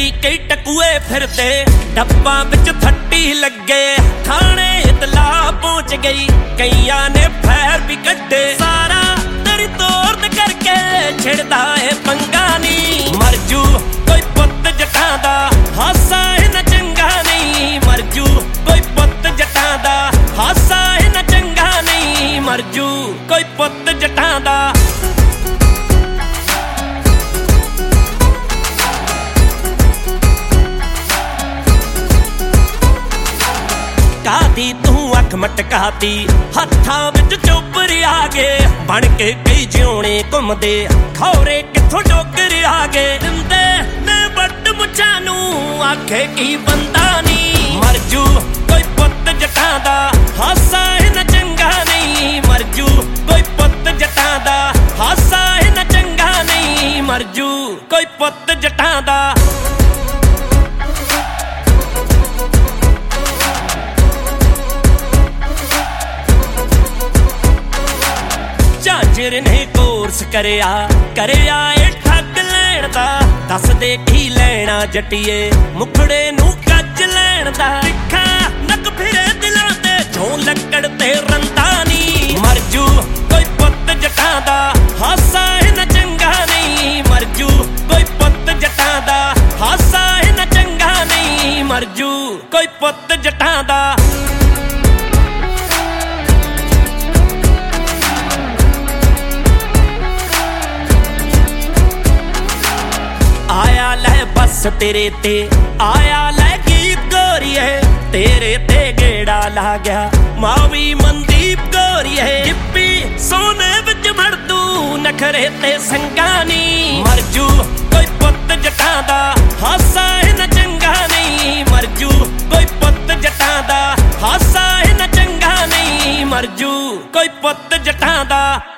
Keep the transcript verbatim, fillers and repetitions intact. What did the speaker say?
कई कई टकुए फिरदे डब्बा विच थट्टी लगे थाने इतला पहुंच गई कईयां ने फैर भी कड्डे सारा तेरी तोड़ करके छिड़दा है पंगा नी मरजू कोई पुत जटां दा हासा इन्ना चंगा नहीं मरजू कोई पुत जटां दा हासा इन्ना चंगा नहीं मरजू कोई पुत जटां दा कादी तू अख मटकाती हत्थां विच चोपर आ गए बन के कई जिउणे घुमदे खौरे किथों डोगर आ गए दिंदे ने बट मुछां नूं आखे की बंदा नी मरजू कोई पुत जटां दा हासा इन्ना चंगा नहीं मरजू कोई पुत जटां दा हासा इन्ना चंगा नहीं मरजू कोई पुत जटां दा झांझर ने कोर्स करिया करिया ए ठग लैण दा दस दे की लैणा जटिए मुखड़े नूं कज लैण दा तिखा नक फिरे दिलां ते जो लकड़ ते रंदा नी मरजू कोई पुत जटां दा हासा इन्ना चंगा नहीं मरजू कोई पुत जटां दा हासा इन्ना चंगा नहीं मरजू कोई पुत जटां दा आया लै बस तेरे ते आया लै गीत गोरिए तेरे ते गेड़ा ला गया मावी मनदीप गोरिए गिप्पी सोने विच भरदू नखरे ते संगानी मरजू कोई पुत जटां दा हासा इन्ना चंगा नहीं मरजू कोई पुत जटां दा हासा इन्ना चंगा नहीं मरजू कोई पुत जटां दा।